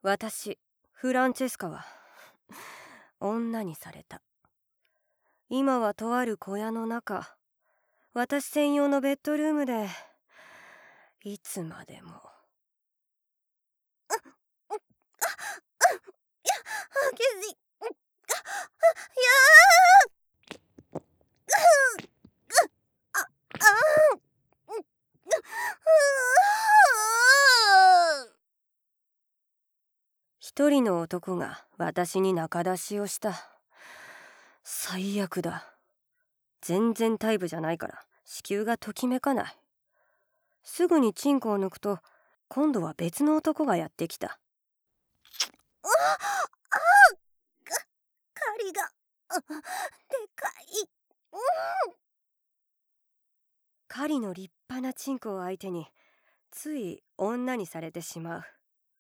私、フランチェスカは女にされた。今はとある小屋の中、私専用のベッドルームでいつまでも。一人の男が私に仲出しをした。最悪だ。全然タイプじゃないから子宮がときめかない。すぐにチンコを抜くと今度は別の男がやってきた。 狩りがでかい。 狩りの立派なチンコを相手につい女にされてしまう。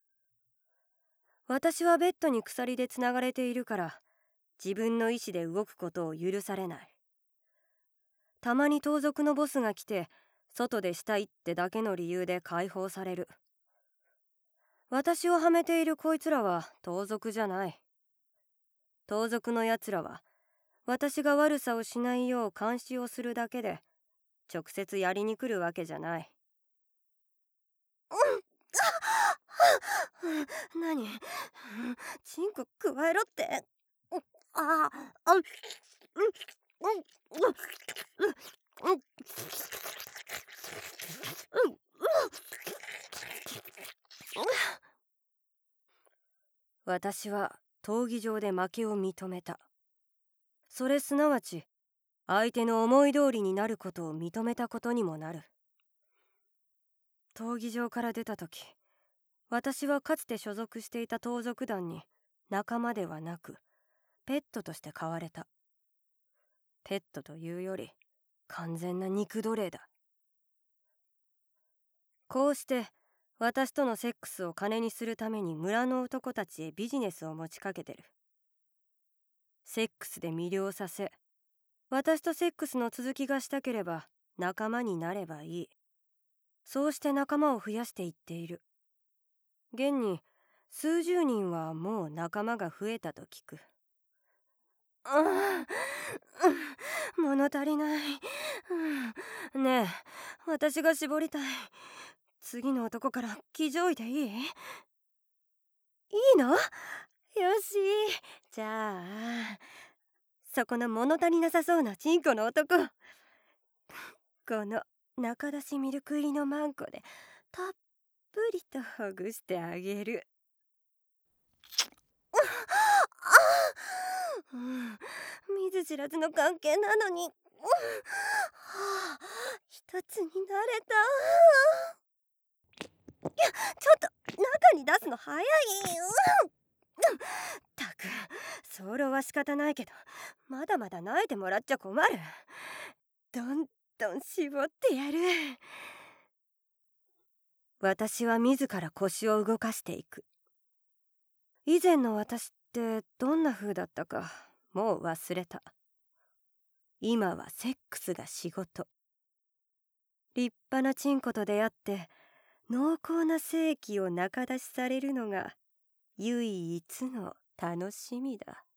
私はベッドに鎖でつながれているから自分の意思で動くことを許されない。たまに盗賊のボスが来て外でしたいってだけの理由で解放される。私をはめているこいつらは盗賊じゃない。盗賊のやつらは私が悪さをしないよう監視をするだけで直接やりに来るわけじゃない。何？チンコくわえろって。私は闘技場で負けを認めた。それすなわち相手の思い通りになることを認めたことにもなる。闘技場から出た時、私はかつて所属していた盗賊団に仲間ではなくペットとして飼われた。ペットというより完全な肉奴隷だ。こうして私とのセックスを金にするために村の男たちへビジネスを持ちかけてる。セックスで魅了させ、私とセックスの続きがしたければ仲間になればいい。そうして仲間を増やしていっている。現に数十人はもう仲間が増えたと聞く。物足りない。ねえ、私が絞りたい。次の男から騎乗位でいい？いいの？よし、じゃあそこの物足りなさそうなチンコの男、この中出しミルク入りのマンコでたっぷりとほぐしてあげる。見ず知らずの関係なのに、一つになれた。ちょっと中に出すの早い。たく、早漏は仕方ないけどまだまだ泣いてもらっちゃ困る。どんどん絞ってやる。私は自ら腰を動かしていく。以前の私ってどんな風だったかもう忘れた。今はセックスが仕事。立派なチンコと出会って濃厚な性器を仲出しされるのが唯一の楽しみだ。